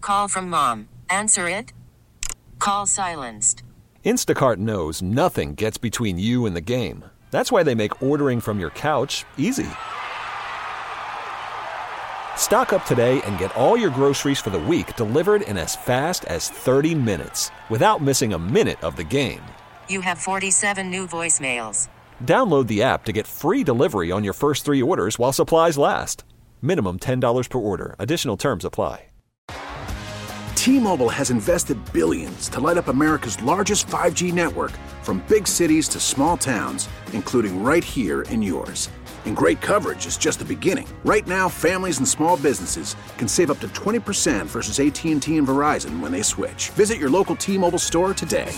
Call from mom. Answer it. Call silenced. Instacart knows nothing gets between you and the game. That's why they make ordering from your couch easy. Stock up today and get all your groceries for the week delivered in as fast as 30 minutes without missing a minute of the game. You have 47 new voicemails. Download the app to get free delivery on your first 3 orders while supplies last. Minimum $10 per order. Additional terms apply. T-Mobile has invested billions to light up America's largest 5G network, from big cities to small towns, including right here in yours. And great coverage is just the beginning. Right now, families and small businesses can save up to 20% versus AT&T and Verizon when they switch. Visit your local T-Mobile store today.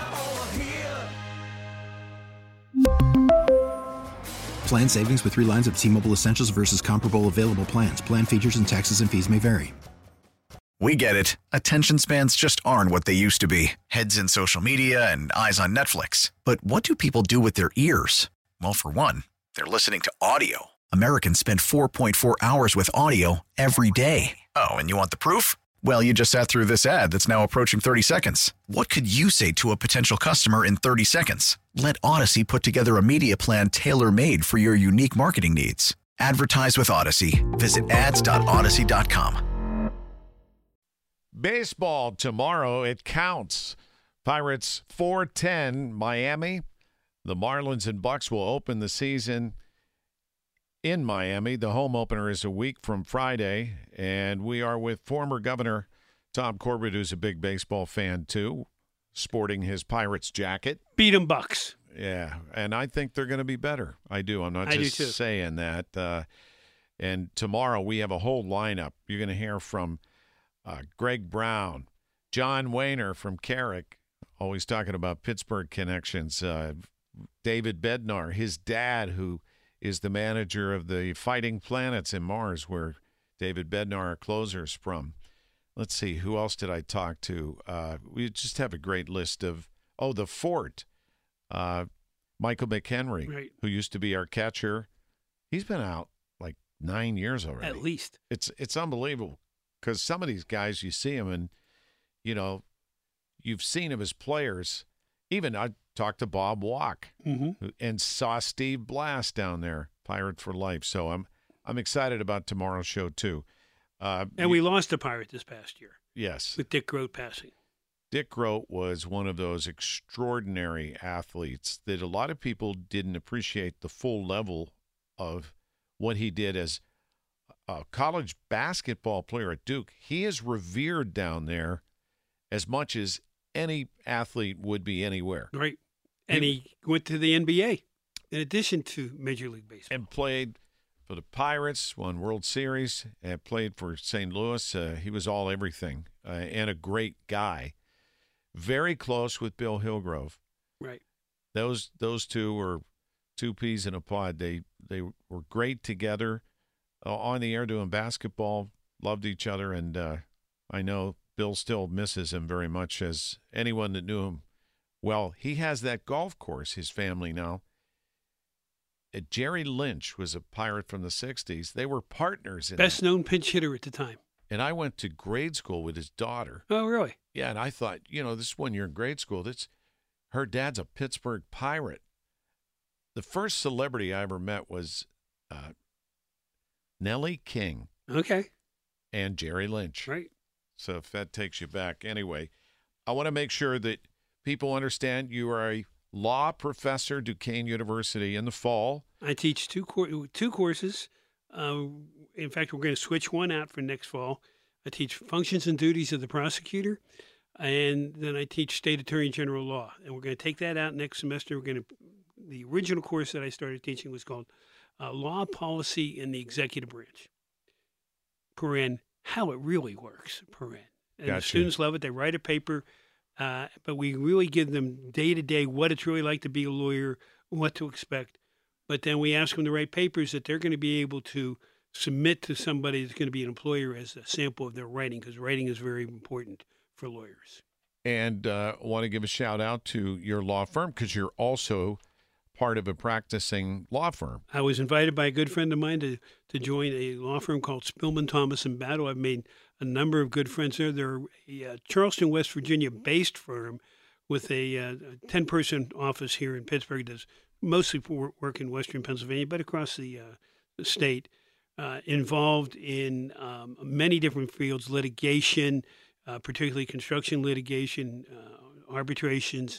Plan savings with 3 lines of T-Mobile Essentials versus comparable available plans. Plan features and taxes and fees may vary. We get it. Attention spans just aren't what they used to be. Heads in social media and eyes on Netflix. But what do people do with their ears? Well, for one, they're listening to audio. Americans spend 4.4 hours with audio every day. Oh, and you want the proof? Well, you just sat through this ad that's now approaching 30 seconds. What could you say to a potential customer in 30 seconds? Let Odyssey put together a media plan tailor-made for your unique marketing needs. Advertise with Odyssey. Visit ads.odyssey.com. Baseball tomorrow, it counts. Pirates 4-10, Miami. The Marlins and Bucks will open the season in Miami. The home opener is a week from Friday, and we are with former Governor Tom Corbett, who's a big baseball fan too, sporting his Pirates jacket. Beat 'em Bucks. Yeah, and I think they're going to be better. I do. I'm not just saying that. And tomorrow we have a whole lineup. You're going to hear from Greg Brown, John Wayner from Carrick, always talking about Pittsburgh connections. David Bednar, his dad, who is the manager of the Fighting Planets in Mars, where David Bednar, our closer, is from. Let's see, who else did I talk to? We just have a great list of, the Fort, Michael McHenry, right, who used to be our catcher. He's been out like 9 years already. At least. It's unbelievable. Because some of these guys, you see them and, you've seen them as players. Even I talked to Bob Walk and saw Steve Blast down there, Pirate for Life. So I'm excited about tomorrow's show, too. And we lost a Pirate this past year. Yes. With Dick Groat passing. Dick Groat was one of those extraordinary athletes that a lot of people didn't appreciate the full level of what he did as a college basketball player at Duke. He is revered down there as much as any athlete would be anywhere. Right. And he went to the NBA in addition to Major League Baseball. And played for the Pirates, won World Series, and played for St. Louis. He was all everything and a great guy. Very close with Bill Hillgrove. Right. Those two were two peas in a pod. They were great together. On the air doing basketball, loved each other, and I know Bill still misses him very much, as anyone that knew him. Well, he has that golf course, his family now. Jerry Lynch was a Pirate from the 60s. They were partners in Best-known pinch hitter at the time. And I went to grade school with his daughter. Oh, really? Yeah, and I thought, this is when you're in grade school. Her dad's a Pittsburgh Pirate. The first celebrity I ever met was Nellie King. Okay. And Jerry Lynch. Right. So if that takes you back. Anyway, I want to make sure that people understand you are a law professor, Duquesne University, in the fall. I teach two courses. In fact, we're going to switch one out for next fall. I teach functions and duties of the prosecutor, and then I teach state attorney general law. And we're going to take that out next semester. The original course that I started teaching was called Law Policy in the Executive Branch. Paren, how it really works, Paren. And Gotcha. The students love it. They write a paper, but we really give them day-to-day what it's really like to be a lawyer, what to expect. But then we ask them to write papers that they're going to be able to submit to somebody that's going to be an employer as a sample of their writing, because writing is very important for lawyers. And I want to give a shout-out to your law firm, because you're also part of a practicing law firm. I was invited by a good friend of mine to join a law firm called Spillman, Thomas & Battle. I've made a number of good friends there. They're a Charleston, West Virginia-based firm with a 10-person office here in Pittsburgh. Does mostly work in Western Pennsylvania, but across the state. Involved in many different fields: litigation, particularly construction litigation, arbitrations.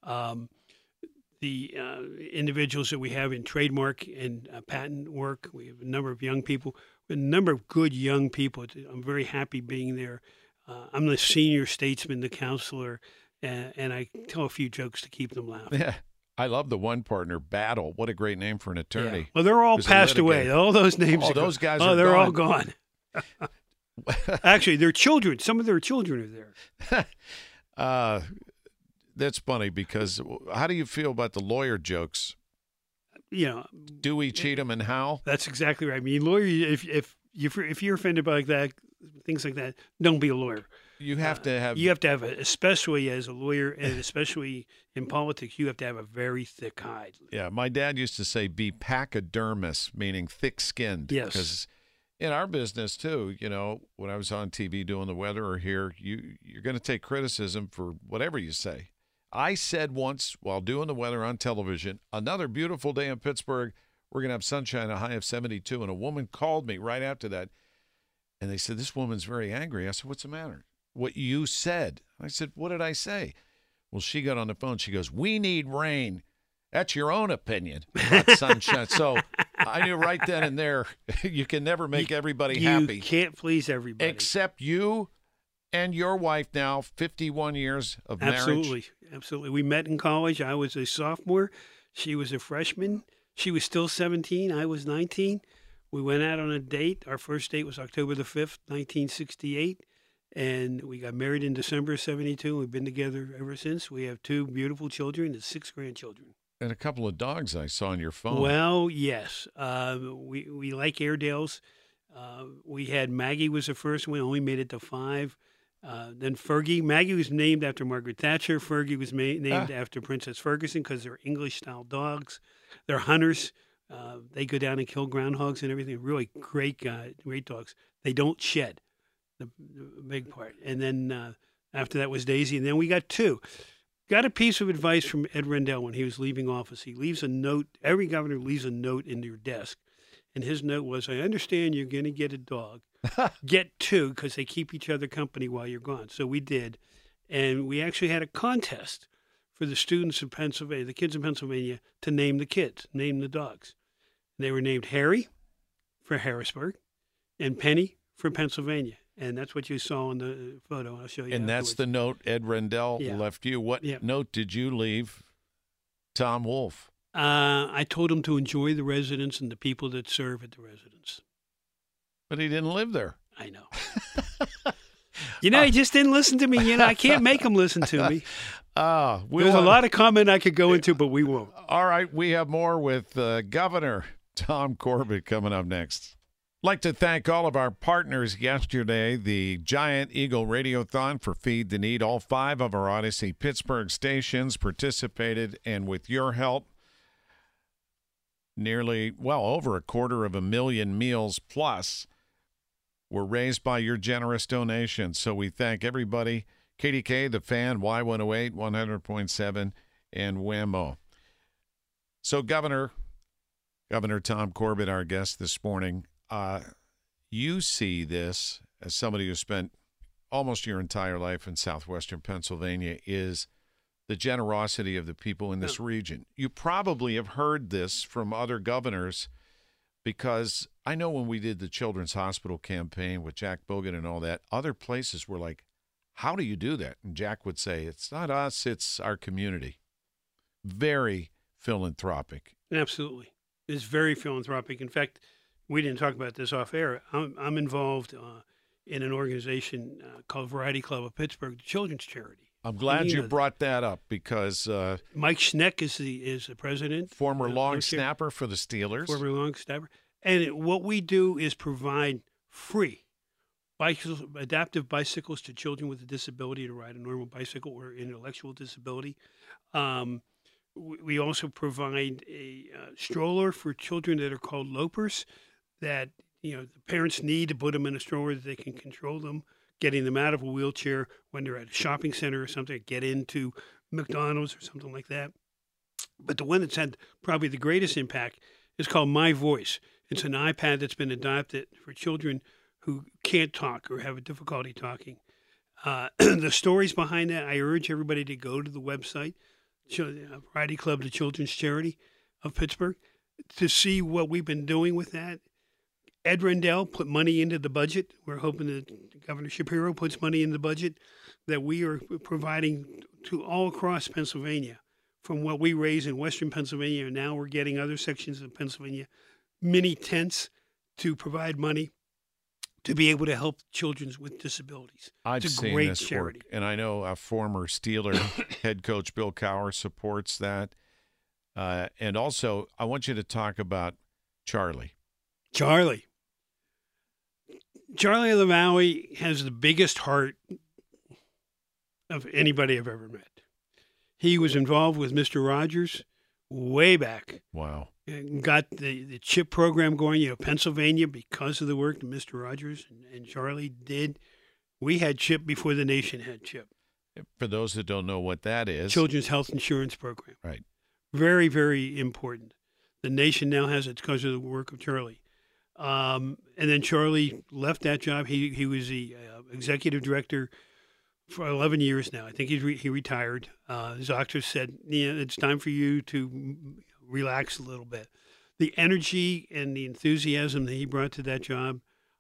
The individuals that we have in trademark and patent work. We have a number of young people, a number of good young people. I'm very happy being there. I'm the senior statesman, the counselor, and I tell a few jokes to keep them laughing. Yeah. I love the one partner, Battle. What a great name for an attorney. Yeah. Well, they're all passed away. All those names. Oh, those guys are they're gone. all gone. Actually, their children. Some of their children are there. That's funny because how do you feel about the lawyer jokes? Do we cheat them and how? That's exactly right. I mean, lawyer. If you're offended by that, things like that, don't be a lawyer. You have to have. You have to have, especially as a lawyer, and especially in politics, you have to have a very thick hide. Yeah, my dad used to say, "Be pachydermis," meaning thick-skinned. Yes. Because in our business too, when I was on TV doing the weather or here, you're going to take criticism for whatever you say. I said once while doing the weather on television, another beautiful day in Pittsburgh, we're going to have sunshine, a high of 72, and a woman called me right after that, and they said, "This woman's very angry." I said, "What's the matter?" "What you said." I said, "What did I say?" Well, she got on the phone. She goes, "We need rain." That's your own opinion, not sunshine. So I knew right then and there, you can never make everybody happy. You can't please everybody. Except you and your wife now, 51 years of marriage. Absolutely. We met in college. I was a sophomore. She was a freshman. She was still 17. I was 19. We went out on a date. Our first date was October the 5th, 1968. And we got married in December of 72. We've been together ever since. We have 2 beautiful children and 6 grandchildren. And a couple of dogs I saw on your phone. Well, yes. We like Airedales. We had Maggie was the first one. Only made it to 5. Then Fergie. Maggie was named after Margaret Thatcher. Fergie was named after Princess Ferguson because they're English-style dogs. They're hunters. They go down and kill groundhogs and everything. Really great dogs. They don't shed. The big part. And then after that was Daisy. And then we got 2. Got a piece of advice from Ed Rendell when he was leaving office. He leaves a note. Every governor leaves a note in your desk. And his note was, "I understand you're going to get a dog. Get 2 because they keep each other company while you're gone." So we did. And we actually had a contest for the students of Pennsylvania, the kids in Pennsylvania, to name the kids, name the dogs. They were named Harry for Harrisburg and Penny for Pennsylvania. And that's what you saw in the photo. I'll show you. And that's the note Ed Rendell left you. What note did you leave Tom Wolf? I told him to enjoy the residence and the people that serve at the residence. But he didn't live there. I know. He just didn't listen to me. I can't make him listen to me. There's a lot of comment I could go into, but we won't. All right. We have more with Governor Tom Corbett coming up next. I'd like to thank all of our partners yesterday, the Giant Eagle Radiothon for Feed the Need. All 5 of our Odyssey Pittsburgh stations participated, and with your help, over 250,000 meals plus were raised by your generous donations. So we thank everybody. KDK, The Fan, Y108, 100.7, and WMO. So Governor Tom Corbett, our guest this morning, you see this as somebody who spent almost your entire life in southwestern Pennsylvania, is the generosity of the people in this region. You probably have heard this from other governors, because I know when we did the Children's Hospital campaign with Jack Bogan and all that, other places were like, "How do you do that?" And Jack would say, "It's not us, it's our community." Very philanthropic. Absolutely. It's very philanthropic. In fact, we didn't talk about this off air. I'm involved in an organization called Variety Club of Pittsburgh, the children's charity. I'm glad you brought that up, because Mike Schneck is the president. Former long snapper for the Steelers. Former long snapper. And what we do is provide free adaptive bicycles to children with a disability to ride a normal bicycle or intellectual disability. We also provide a stroller for children that are called lopers, that the parents need to put them in a stroller that they can control them getting them out of a wheelchair when they're at a shopping center or something, get into McDonald's or something like that. But the one that's had probably the greatest impact is called My Voice. It's an iPad that's been adopted for children who can't talk or have a difficulty talking. The stories behind that, I urge everybody to go to the website, Variety Club, the children's charity of Pittsburgh, to see what we've been doing with that. Ed Rendell put money into the budget. We're hoping that Governor Shapiro puts money in the budget that we are providing to all across Pennsylvania. From what we raise in Western Pennsylvania, and now we're getting other sections of Pennsylvania, mini tents to provide money to be able to help children with disabilities. I've seen this charity. Work, and I know a former Steeler head coach, Bill Cowher, supports that. And also, I want you to talk about Charlie. Charlie LaValle has the biggest heart of anybody I've ever met. He was involved with Mr. Rogers way back. Wow. And got the CHIP program going, Pennsylvania, because of the work that Mr. Rogers and Charlie did. We had CHIP before the nation had CHIP. For those that don't know what that is. Children's Health Insurance Program. Right. Very, very important. The nation now has it because of the work of Charlie. And then Charlie left that job. He was the executive director for 11 years now. I think he retired. His doctor said, it's time for you to relax a little bit. The energy and the enthusiasm that he brought to that job,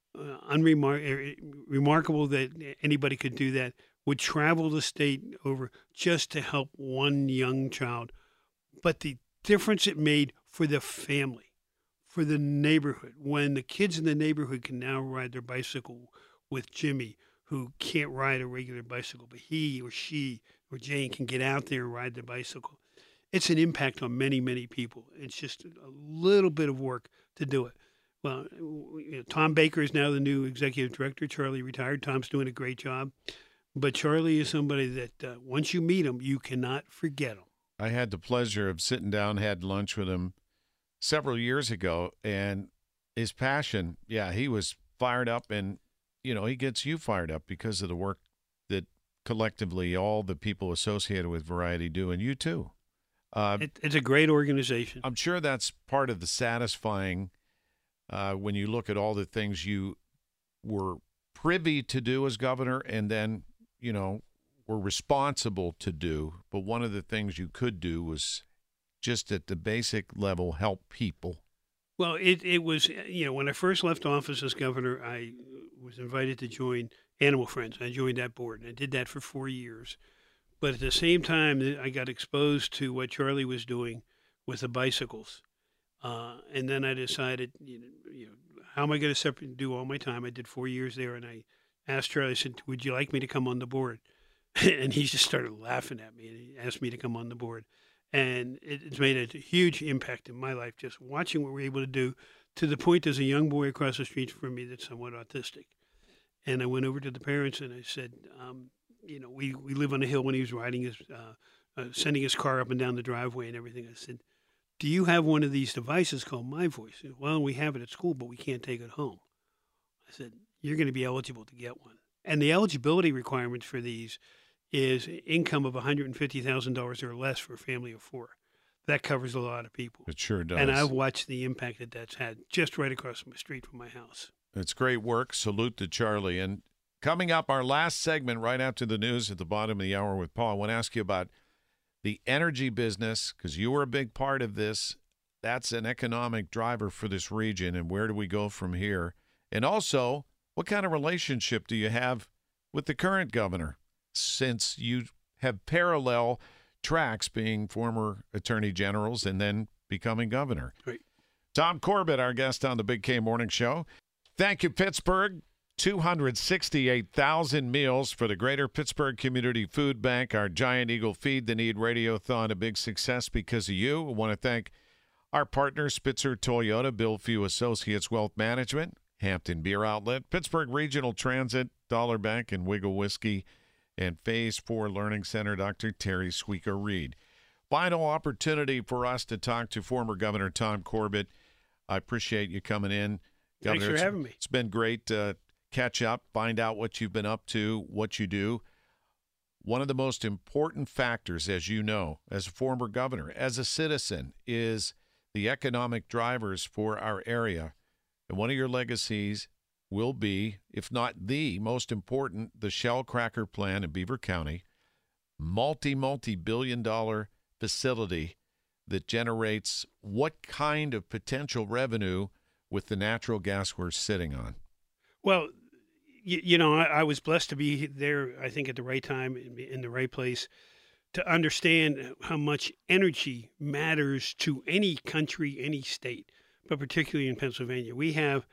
remarkable that anybody could do that, would travel the state over just to help one young child. But the difference it made for the family, for the neighborhood, when the kids in the neighborhood can now ride their bicycle with Jimmy, who can't ride a regular bicycle, but he or she or Jane can get out there and ride the bicycle. It's an impact on many, many people. It's just a little bit of work to do it. Well, Tom Baker is now the new executive director. Charlie retired. Tom's doing a great job. But Charlie is somebody that once you meet him, you cannot forget him. I had the pleasure of sitting down, had lunch with him several years ago, and his passion, he was fired up, and, he gets you fired up because of the work that collectively all the people associated with Variety do, and you too. It's a great organization. I'm sure that's part of the satisfying when you look at all the things you were privy to do as governor and then, were responsible to do. But one of the things you could do was just at the basic level help people. Well, it was, when I first left office as governor, I was invited to join Animal Friends. I joined that board, and I did that for 4 years. But at the same time, I got exposed to what Charlie was doing with the bicycles. And then I decided, how am I going to do all my time? I did 4 years there, and I asked Charlie, I said, would you like me to come on the board? And he just started laughing at me, and he asked me to come on the board. And it's made a huge impact in my life, just watching what we're able to do, to the point there's a young boy across the street from me that's somewhat autistic. And I went over to the parents, and I said, we live on a hill when he was riding his, sending his car up and down the driveway and everything. I said, do you have one of these devices called My Voice? Said, well, we have it at school, but we can't take it home. I said, you're going to be eligible to get one. And the eligibility requirements for these is income of $150,000 or less for a family of 4. That covers a lot of people. It sure does. And I've watched the impact that that's had just right across the street from my house. It's great work. Salute to Charlie. And coming up, our last segment right after the news at the bottom of the hour with Paul, I want to ask you about the energy business, because you were a big part of this. That's an economic driver for this region, and where do we go from here? And also, what kind of relationship do you have with the current governor, since you have parallel tracks, being former attorney generals and then becoming governor? Right. Tom Corbett, our guest on the Big K Morning Show. Thank you, Pittsburgh. 268,000 meals for the Greater Pittsburgh Community Food Bank. Our Giant Eagle Feed the Need Radiothon, a big success because of you. I want to thank our partners, Spitzer Toyota, Bill Few Associates Wealth Management, Hampton Beer Outlet, Pittsburgh Regional Transit, Dollar Bank, and Wiggle Whiskey, and Phase 4 Learning Center, Dr. Terry Sweeker-Reed. Final opportunity for us to talk to former Governor Tom Corbett. I appreciate you coming in, Governor. Thanks for having me. It's been great. catch up, find out what you've been up to, what you do. One of the most important factors, as you know, as a former governor, as a citizen, is the economic drivers for our area. And one of your legacies will be, if not the most important, the Shell Cracker Plant in Beaver County, multi-billion-dollar facility that generates what kind of potential revenue with the natural gas we're sitting on? Well, I was blessed to be there, I think, at the right time, in the right place, to understand how much energy matters to any country, any state, but particularly in Pennsylvania. We have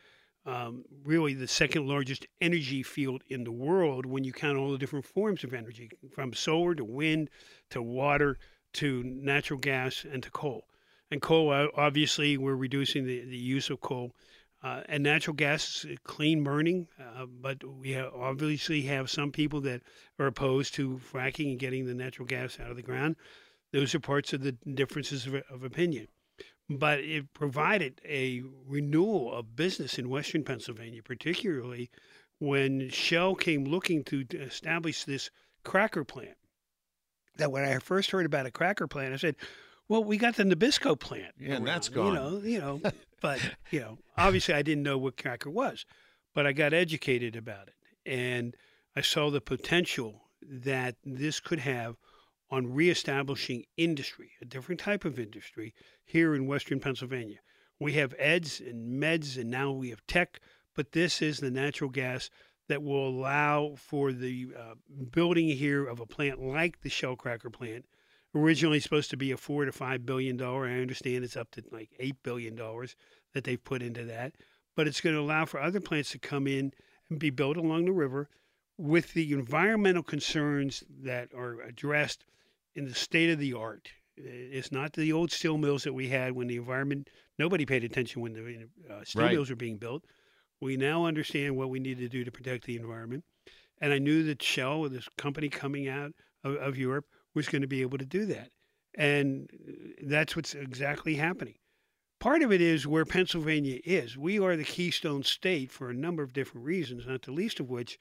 really the second largest energy field in the world when you count all the different forms of energy, from solar to wind to water to natural gas and to coal. And coal, obviously, we're reducing the use of coal. And natural gas is clean burning, but we obviously have some people that are opposed to fracking and getting the natural gas out of the ground. Those are parts of the differences of opinion. But it provided a renewal of business in Western Pennsylvania, particularly when Shell came looking to establish this cracker plant. That when I first heard about a cracker plant, I said, well, we got the Nabisco plant. Yeah, and that's gone. But, obviously I didn't know what cracker was, but I got educated about it. And I saw the potential that this could have on reestablishing industry, a different type of industry here in Western Pennsylvania. We have EDS and MEDS, and now we have tech, but this is the natural gas that will allow for the building here of a plant like the Shell Cracker plant. Originally supposed to be a $4 to $5 billion. I understand it's up to like $8 billion that they've put into that. But it's going to allow for other plants to come in and be built along the river with the environmental concerns that are addressed in the state of the art. It's not the old steel mills that we had when the environment, nobody paid attention when the steel mills were being built. We now understand what we need to do to protect the environment. And I knew that Shell, this company coming out of Europe, was going to be able to do that. And that's what's exactly happening. Part of it is where Pennsylvania is. We are the keystone state for a number of different reasons, not the least of which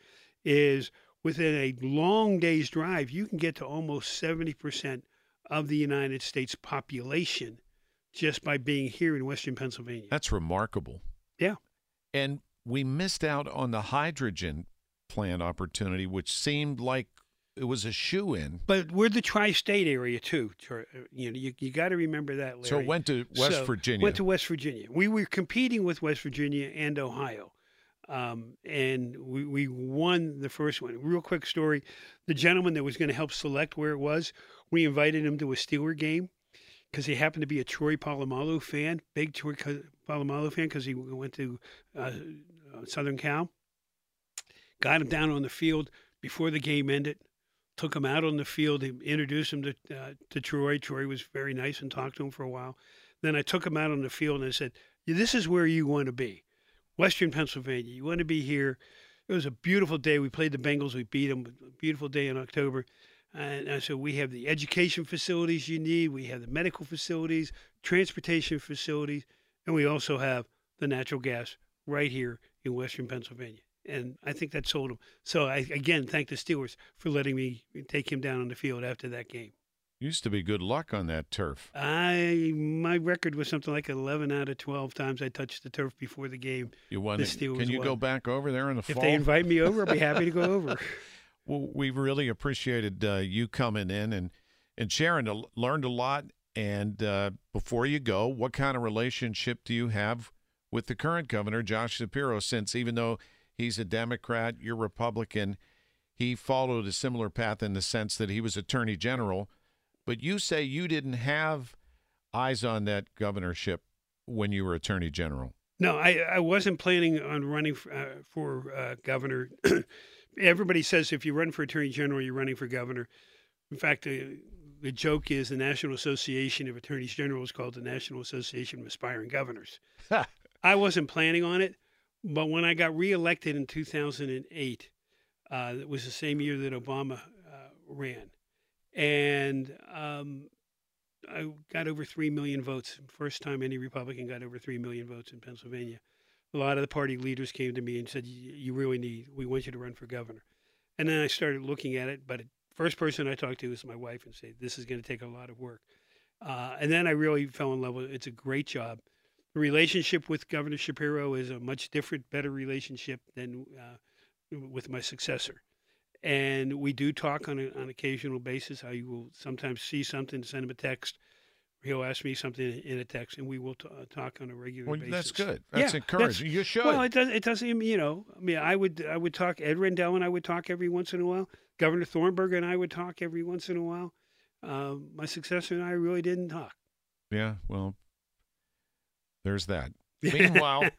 is within a long day's drive, you can get to almost 70% of the United States population just by being here in Western Pennsylvania. That's remarkable. Yeah. And we missed out on the hydrogen plant opportunity, which seemed like it was a shoe-in. But we're the tri-state area, too. You got to remember that, Larry. So it went to West Virginia. Went to West Virginia. We were competing with West Virginia and Ohio. And we won the first one. Real quick story. The gentleman that was going to help select where it was, we invited him to a Steeler game because he happened to be a Troy Polamalu fan, big Troy Polamalu fan because he went to Southern Cal. Got him down on the field before the game ended. Took him out on the field, introduced him to Troy. Troy was very nice and talked to him for a while. Then I took him out on the field and I said, this is where you want to be. Western Pennsylvania. You want to be here. It was a beautiful day. We played the Bengals. We beat them. A beautiful day in October. And I said, we have the education facilities you need. We have the medical facilities, transportation facilities, and we also have the natural gas right here in Western Pennsylvania. And I think that sold him. So I, again, thank the Steelers for letting me take him down on the field after that game. Used to be good luck on that turf. My record was something like 11 out of 12 times I touched the turf before the game. You won. Can you go back over there in the fall? If they invite me over, I'll be happy to go over. Well, we really appreciated you coming in and sharing. Learned a lot. And before you go, what kind of relationship do you have with the current governor, Josh Shapiro, since even though he's a Democrat, you're Republican, he followed a similar path in the sense that he was Attorney General. But you say you didn't have eyes on that governorship when you were Attorney General. No, I wasn't planning on running for governor. Everybody says if you run for Attorney General, you're running for governor. In fact, the joke is the National Association of Attorneys General is called the National Association of Aspiring Governors. I wasn't planning on it, but when I got reelected in 2008, it was the same year that Obama ran. And I got over 3 million votes. First time any Republican got over 3 million votes in Pennsylvania. a lot of the party leaders came to me and said, we want you to run for governor. And then I started looking at it, but the first person I talked to was my wife and said, this is going to take a lot of work. And then I really fell in love with it. It's a great job. The relationship with Governor Shapiro is a much different, better relationship than with my successor. And we do talk on an occasional basis. I will sometimes see something, send him a text. He'll ask me something in a text, and we will talk on a regular basis. That's good. That's encouraging. You should. Well, it doesn't. I would talk. Ed Rendell and I would talk every once in a while. Governor Thornburg and I would talk every once in a while. My successor and I really didn't talk. Yeah. Well, there's that. Meanwhile,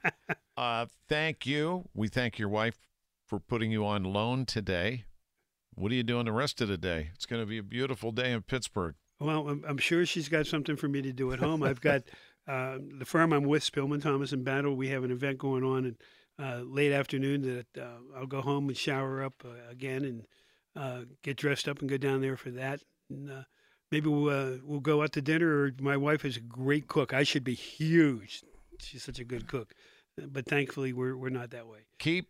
thank you. We thank your wife for putting you on loan today. What are you doing the rest of the day? It's going to be a beautiful day in Pittsburgh. Well, I'm sure she's got something for me to do at home. I've got the firm I'm with, Spillman, Thomas, and Battle. We have an event going on late afternoon that I'll go home and shower up again and get dressed up and go down there for that. And maybe we'll go out to dinner. Or my wife is a great cook. I should be huge. She's such a good cook. But thankfully, we're not that way.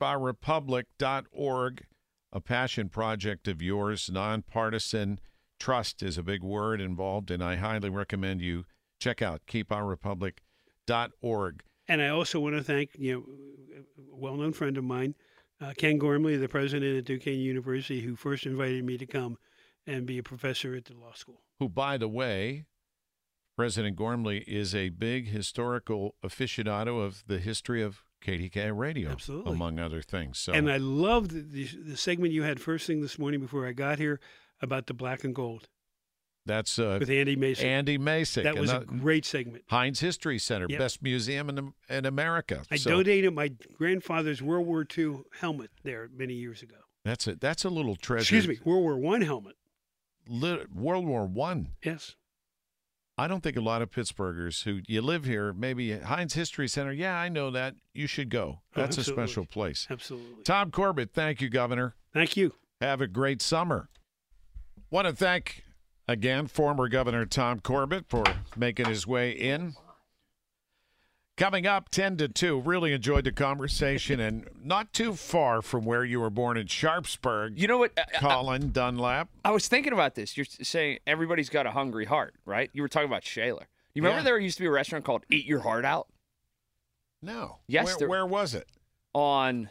KeepOurRepublic.org, a passion project of yours, nonpartisan. Trust is a big word involved, and I highly recommend you check out KeepOurRepublic.org. And I also want to thank a well-known friend of mine, Ken Gormley, the president at Duquesne University, who first invited me to come and be a professor at the law school. Who, by the way, President Gormley is a big historical aficionado of the history of KDKA radio, absolutely, among other things. So, and I loved the segment you had first thing this morning before I got here about the black and gold. That's with Andy Masek. Andy Masek. That was a great segment. Heinz History Center, yep. Best museum in America. I donated my grandfather's World War II helmet there many years ago. That's a little treasure. Excuse me, World War I helmet. World War I? Yes. I don't think a lot of Pittsburghers who you live here, maybe Heinz History Center, yeah, I know that. You should go. That's a special place. Absolutely. Tom Corbett, thank you, Governor. Thank you. Have a great summer. Want to thank, again, former Governor Tom Corbett for making his way in. Coming up 10 to 2, really enjoyed the conversation, and not too far from where you were born in Sharpsburg. You know what? Colin Dunlap. I was thinking about this. You're saying everybody's got a hungry heart, right? You were talking about Shaler. You remember there used to be a restaurant called Eat Your Heart Out? No. Yes. Where was it? On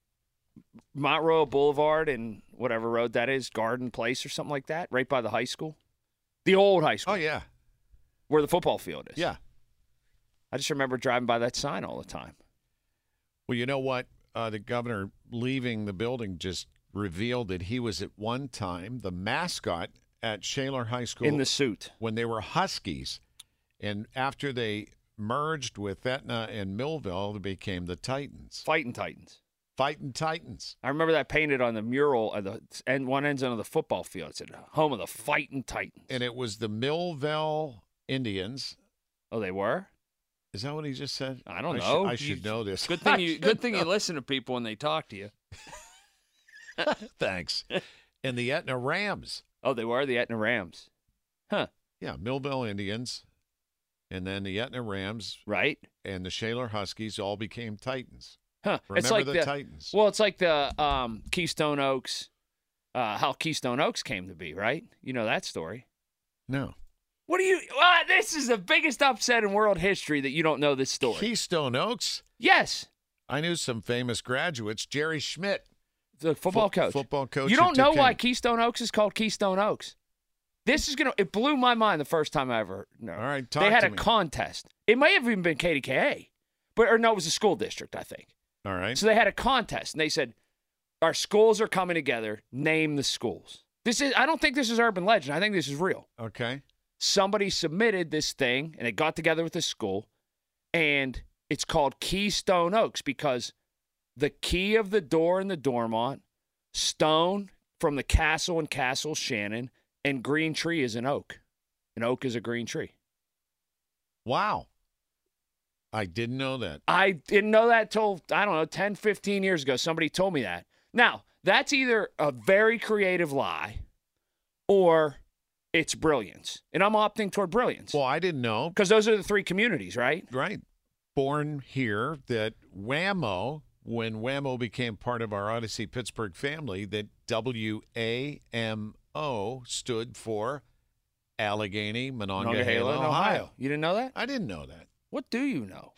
Montroe Boulevard and whatever road that is, Garden Place or something like that, right by the high school. The old high school. Oh, yeah. Where the football field is. Yeah. I just remember driving by that sign all the time. Well, you know what? The governor leaving the building just revealed that he was at one time the mascot at Shaler High School. In the suit. When they were Huskies. And after they merged with Etna and Millville, they became the Titans. Fighting Titans. Fighting Titans. I remember that painted on the mural at the one end of the football field. It said, home of the Fighting Titans. And it was the Millville Indians. Oh, they were? Is that what he just said? I don't know. I should know this. Good thing you listen to people when they talk to you. Thanks. And the Etna Rams. Oh, they were the Etna Rams. Huh. Yeah, Millville Indians. And then the Etna Rams. Right. And the Shaler Huskies all became Titans. Huh. Remember it's like the Titans. Well, it's like the Keystone Oaks, how Keystone Oaks came to be, right? You know that story. No. This is the biggest upset in world history that you don't know this story. Keystone Oaks? Yes. I knew some famous graduates. Jerry Schmidt. The football coach. Football coach. You don't know why Keystone Oaks is called Keystone Oaks. It blew my mind the first time I ever know. All right, They had a contest. It may have even been KDKA. It was a school district, I think. All right. So they had a contest, and they said, our schools are coming together. Name the schools. I don't think this is urban legend. I think this is real. Okay. Somebody submitted this thing, and it got together with the school, and it's called Keystone Oaks because the key of the door in the Dormont, stone from the castle in Castle Shannon, and green tree is an oak. An oak is a green tree. Wow. I didn't know that. I didn't know that till, 10, 15 years ago. Somebody told me that. Now, that's either a very creative lie or it's brilliance. And I'm opting toward brilliance. Well, I didn't know. Because those are the three communities, right? Right. born here that Wham-O, when Wham-O became part of our Odyssey Pittsburgh family, that WAMO stood for Allegheny, Monongahela, Ohio. You didn't know that? I didn't know that. What do you know?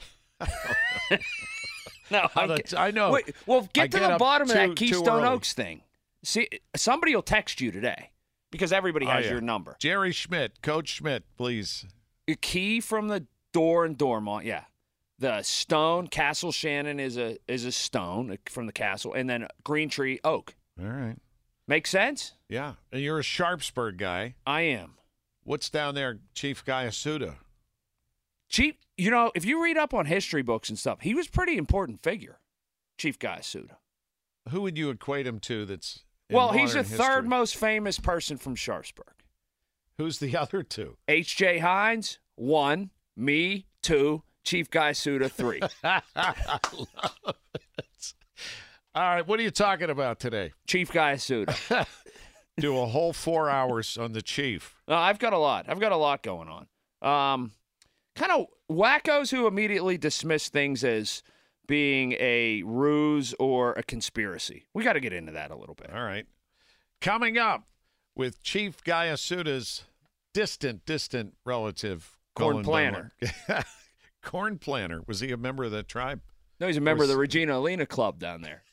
I know. Wait, well, get to the bottom of that Keystone Oaks thing. See, somebody will text you today because everybody has your number. Jerry Schmidt, Coach Schmidt, please. A key from the door in Dormont, yeah. The stone, Castle Shannon is a stone from the castle, and then Green Tree Oak. All right. Make sense? Yeah. And you're a Sharpsburg guy. I am. What's down there, Chief Guyasuda? Chief, if you read up on history books and stuff, he was a pretty important figure, Chief Guyasuda. Who would you equate him to that's Well, he's the third most famous person from Sharpsburg. Who's the other two? H.J. Hines, 1. Me, 2. Chief Guyasuda, 3. I love it. All right, what are you talking about today? Chief Guyasuda. Do a whole 4 hours on the Chief. I've got a lot. going on. Kind of wackos who immediately dismiss things as being a ruse or a conspiracy. We got to get into that a little bit. All right. Coming up with Chief Guyasuda's distant relative, Corn Planter. Corn Planter. Was he a member of that tribe? No, he's a member of the Regina Alina Club down there.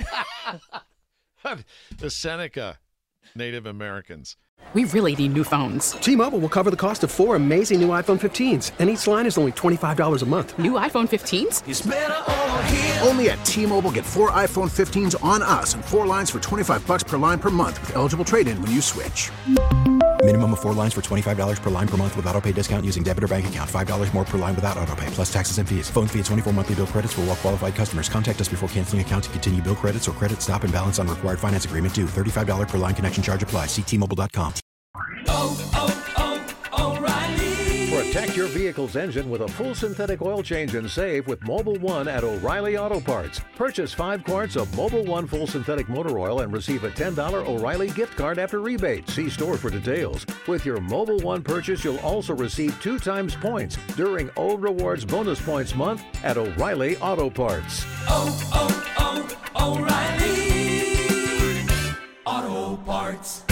The Seneca Native Americans. We really need new phones. T-Mobile will cover the cost of 4 amazing new iPhone 15s, and each line is only $25 a month. New iPhone 15s? It's better over here. Only at T-Mobile, get 4 iPhone 15s on us and 4 lines for $25 per line per month with eligible trade-in when you switch. Minimum of 4 lines for $25 per line per month with autopay discount using debit or bank account. $5 more per line without autopay, plus taxes and fees. Phone fee at 24 monthly bill credits for well-qualified customers. Contact us before canceling account to continue bill credits or credit stop and balance on required finance agreement due. $35 per line connection charge applies. See T-Mobile.com. O'Reilly. Protect your vehicle's engine with a full synthetic oil change and save with Mobil 1 at O'Reilly Auto Parts. Purchase 5 quarts of Mobil 1 full synthetic motor oil and receive a $10 O'Reilly gift card after rebate. See store for details. With your Mobil 1 purchase, you'll also receive 2 times points during O Rewards Bonus Points Month at O'Reilly Auto Parts. O'Reilly Auto Parts.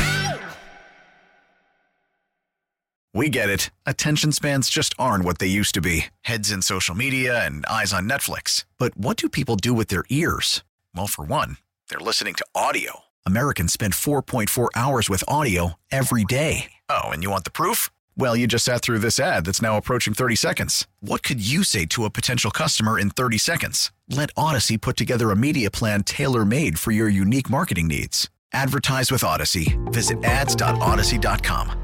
We get it. Attention spans just aren't what they used to be. Heads in social media and eyes on Netflix. But what do people do with their ears? Well, for one, they're listening to audio. Americans spend 4.4 hours with audio every day. Oh, and you want the proof? Well, you just sat through this ad that's now approaching 30 seconds. What could you say to a potential customer in 30 seconds? Let Odyssey put together a media plan tailor-made for your unique marketing needs. Advertise with Odyssey. Visit ads.odyssey.com.